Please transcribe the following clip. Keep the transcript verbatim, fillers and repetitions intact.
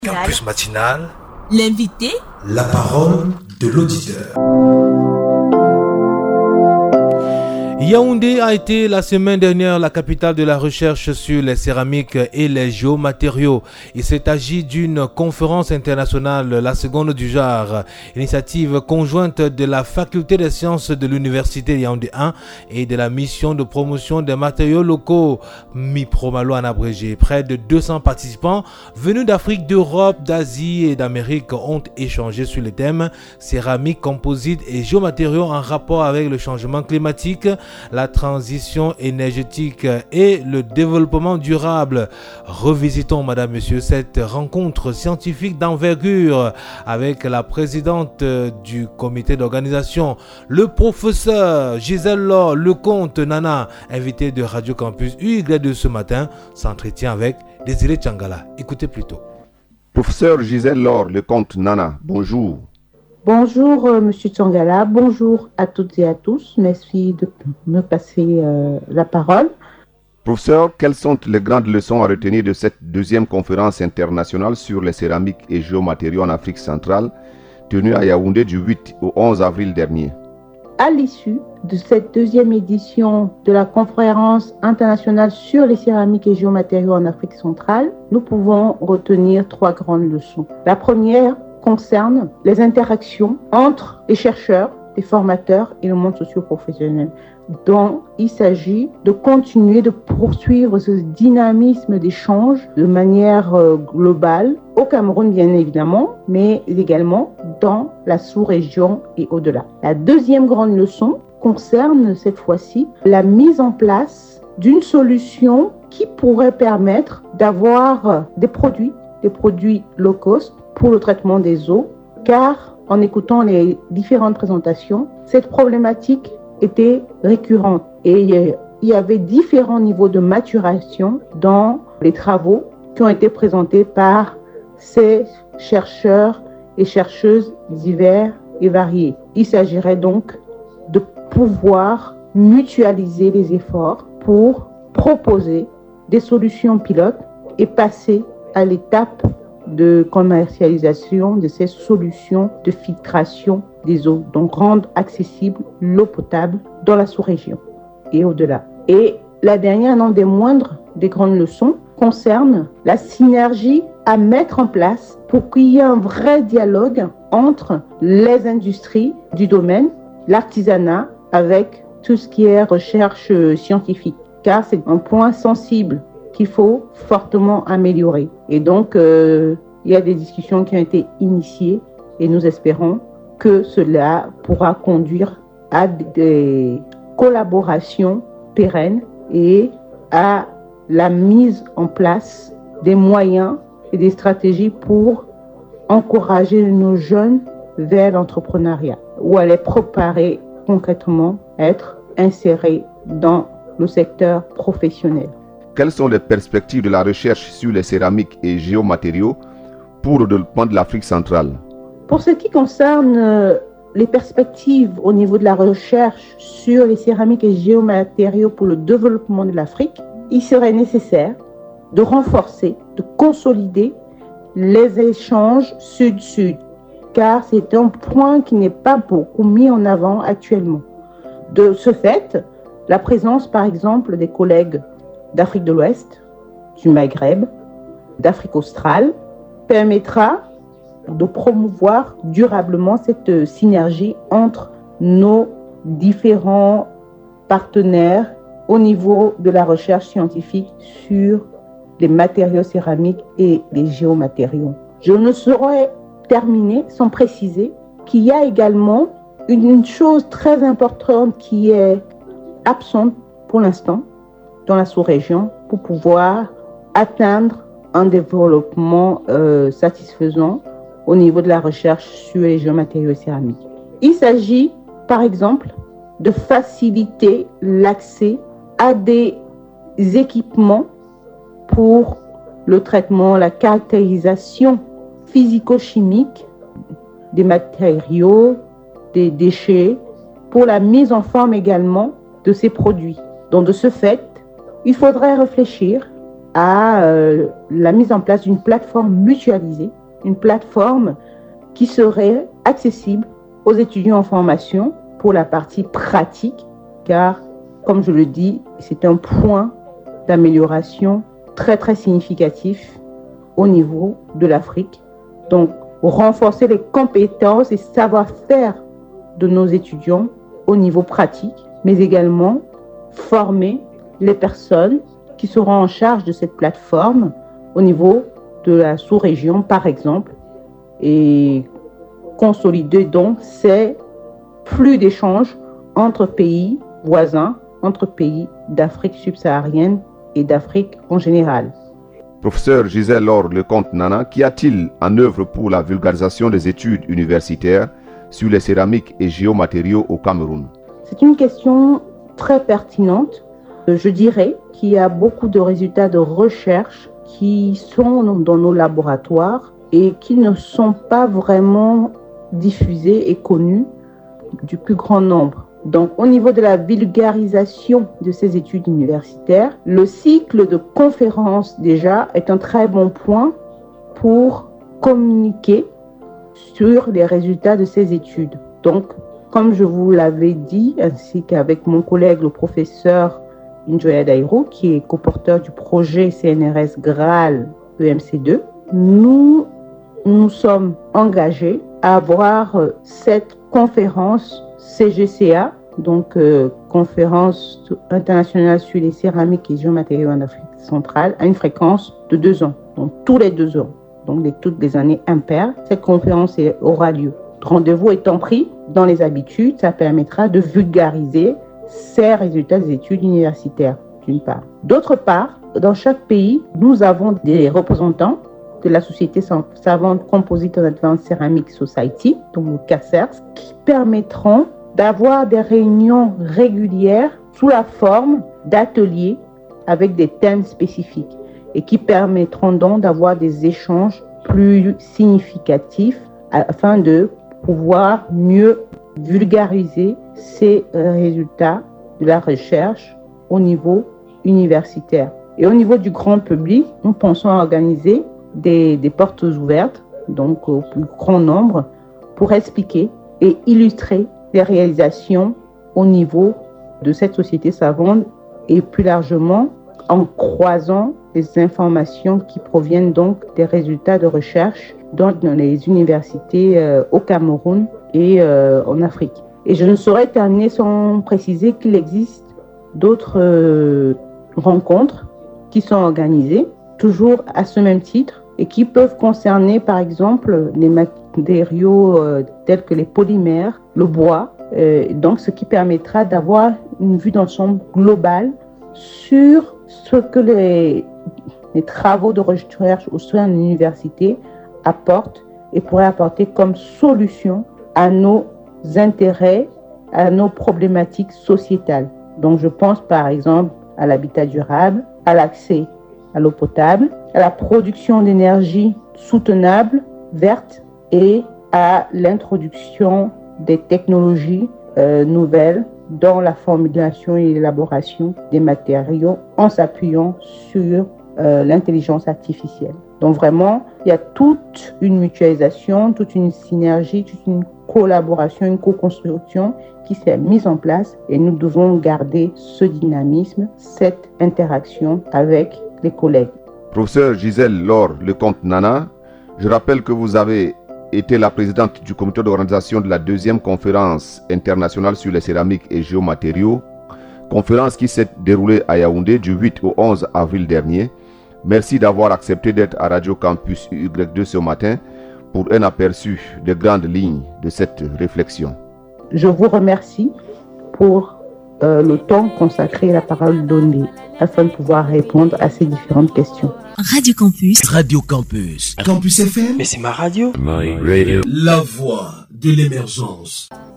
Campus matinal, l'invité, la parole de l'auditeur. Yaoundé a été la semaine dernière la capitale de la recherche sur les céramiques et les géomatériaux. Il s'est agi d'une conférence internationale, la seconde du genre, initiative conjointe de la faculté des sciences de l'université Yaoundé un et de la mission de promotion des matériaux locaux, MIPROMALO en abrégé. Près de deux cents participants venus d'Afrique, d'Europe, d'Asie et d'Amérique ont échangé sur les thèmes céramique, composite et géomatériaux en rapport avec le changement climatique, la transition énergétique et le développement durable. Revisitons, madame, monsieur, cette rencontre scientifique d'envergure avec la présidente du comité d'organisation, le professeur Gisèle Laure Lecomte Nana, invité de Radio Campus U Y de ce matin, s'entretient avec Désiré Tchangala. Écoutez plutôt. Professeur Gisèle Laure Lecomte Nana, bonjour. Bonjour euh, Monsieur Tchangala, bonjour à toutes et à tous. Merci de me passer euh, la parole. Professeur, quelles sont les grandes leçons à retenir de cette deuxième conférence internationale sur les céramiques et géomatériaux en Afrique centrale, tenue à Yaoundé du huit au onze avril dernier? À l'issue de cette deuxième édition de la conférence internationale sur les céramiques et géomatériaux en Afrique centrale, nous pouvons retenir trois grandes leçons. La première concerne les interactions entre les chercheurs, les formateurs et le monde socio-professionnel, dont il s'agit de continuer de poursuivre ce dynamisme d'échange de manière euh, globale, au Cameroun bien évidemment, mais également dans la sous-région et au-delà. La deuxième grande leçon concerne cette fois-ci la mise en place d'une solution qui pourrait permettre d'avoir des produits, des produits low cost, pour le traitement des eaux, car en écoutant les différentes présentations, cette problématique était récurrente et il y avait différents niveaux de maturation dans les travaux qui ont été présentés par ces chercheurs et chercheuses divers et variés. Il s'agirait donc de pouvoir mutualiser les efforts pour proposer des solutions pilotes et passer à l'étape de commercialisation de ces solutions de filtration des eaux, donc rendre accessible l'eau potable dans la sous-région et au-delà. Et la dernière, non des moindres des grandes leçons, concerne la synergie à mettre en place pour qu'il y ait un vrai dialogue entre les industries du domaine, l'artisanat, avec tout ce qui est recherche scientifique, car c'est un point sensible qu'il faut fortement améliorer. Et donc, euh, il y a des discussions qui ont été initiées et nous espérons que cela pourra conduire à des collaborations pérennes et à la mise en place des moyens et des stratégies pour encourager nos jeunes vers l'entrepreneuriat ou à les préparer concrètement à être insérés dans le secteur professionnel. Quelles sont les perspectives de la recherche sur les céramiques et géomatériaux pour le développement de l'Afrique centrale? Pour ce qui concerne les perspectives au niveau de la recherche sur les céramiques et géomatériaux pour le développement de l'Afrique, il serait nécessaire de renforcer, de consolider les échanges sud-sud, car c'est un point qui n'est pas beaucoup mis en avant actuellement. De ce fait, la présence par exemple des collègues d'Afrique de l'Ouest, du Maghreb, d'Afrique australe, permettra de promouvoir durablement cette synergie entre nos différents partenaires au niveau de la recherche scientifique sur les matériaux céramiques et les géomatériaux. Je ne saurais terminer sans préciser qu'il y a également une chose très importante qui est absente pour l'instant dans la sous-région pour pouvoir atteindre un développement euh, satisfaisant au niveau de la recherche sur les géomatériaux et céramiques. Il s'agit, par exemple, de faciliter l'accès à des équipements pour le traitement, la caractérisation physico-chimique des matériaux, des déchets, pour la mise en forme également de ces produits. Donc, de ce fait, il faudrait réfléchir à euh, la mise en place d'une plateforme mutualisée, une plateforme qui serait accessible aux étudiants en formation pour la partie pratique, car, comme je le dis, c'est un point d'amélioration très très significatif au niveau de l'Afrique. Donc, renforcer les compétences et savoir-faire de nos étudiants au niveau pratique, mais également former les personnes qui seront en charge de cette plateforme au niveau de la sous-région, par exemple, et consolider donc ces flux d'échanges entre pays voisins, entre pays d'Afrique subsaharienne et d'Afrique en général. Professeur Gisèle Laure Lecomte Nana, qu'y a-t-il en œuvre pour la vulgarisation des études universitaires sur les céramiques et géomatériaux au Cameroun? C'est une question très pertinente. Je dirais qu'il y a beaucoup de résultats de recherche qui sont dans nos laboratoires et qui ne sont pas vraiment diffusés et connus du plus grand nombre. Donc, au niveau de la vulgarisation de ces études universitaires, le cycle de conférences déjà est un très bon point pour communiquer sur les résultats de ces études. Donc, comme je vous l'avais dit, ainsi qu'avec mon collègue, le professeur Njoya Dairo, qui est coporteur du projet C N R S Graal E M C deux, nous nous sommes engagés à avoir cette conférence C G C A, donc euh, conférence internationale sur les céramiques et géomatériaux en Afrique centrale, à une fréquence de deux ans, donc tous les deux ans, donc les, toutes les années impaires. Cette conférence aura lieu. Rendez-vous étant pris dans les habitudes, ça permettra de vulgariser ces résultats des études universitaires, d'une part. D'autre part, dans chaque pays, nous avons des représentants de la Société savante Composite and Advanced Ceramic Society, donc le C A C E R S, qui permettront d'avoir des réunions régulières sous la forme d'ateliers avec des thèmes spécifiques et qui permettront donc d'avoir des échanges plus significatifs afin de pouvoir mieux vulgariser ces résultats de la recherche au niveau universitaire. Et au niveau du grand public, nous pensons à organiser des, des portes ouvertes, donc au plus grand nombre, pour expliquer et illustrer les réalisations au niveau de cette société savante et plus largement en croisant les informations qui proviennent donc des résultats de recherche dans les universités euh, au Cameroun et euh, en Afrique. Et je ne saurais terminer sans préciser qu'il existe d'autres euh, rencontres qui sont organisées, toujours à ce même titre, et qui peuvent concerner par exemple les matériaux euh, tels que les polymères, le bois, euh, donc ce qui permettra d'avoir une vue d'ensemble globale sur ce que les, les travaux de recherche au sein de l'université apportent et pourraient apporter comme solution à nos intérêts, à nos problématiques sociétales. Donc je pense par exemple à l'habitat durable, à l'accès à l'eau potable, à la production d'énergie soutenable, verte et à l'introduction des technologies euh, nouvelles dans la formulation et l'élaboration des matériaux en s'appuyant sur euh, l'intelligence artificielle. Donc vraiment, il y a toute une mutualisation, toute une synergie, toute une collaboration, une co-construction qui s'est mise en place et nous devons garder ce dynamisme, cette interaction avec les collègues. Professeur Gisèle Laure Lecomte Nana, je rappelle que vous avez été la présidente du comité d'organisation de la deuxième conférence internationale sur les céramiques et géomatériaux, conférence qui s'est déroulée à Yaoundé du huit au onze avril dernier. Merci d'avoir accepté d'être à Radio Campus U Y deux ce matin pour un aperçu des grandes lignes de cette réflexion. Je vous remercie pour euh, le temps consacré et la parole donnée afin de pouvoir répondre à ces différentes questions. Radio Campus. Radio Campus. Campus F M. Mais c'est ma radio. My radio. La voix de l'émergence.